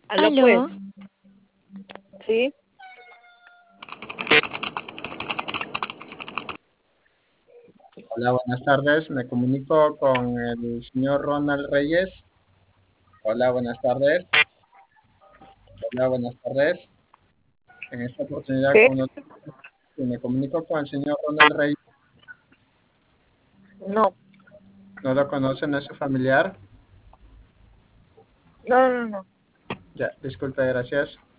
Aló, pues. Aló, Sí, Hola, buenas tardes. Me comunico con el señor Ronald Reyes. Hola, buenas tardes. Hola, buenas tardes. En esta oportunidad ¿qué? me comunico con el señor Ronald Reyes. No, ¿No lo conocen? ¿No es su familiar? no, no, no. Ya, disculpe, gracias.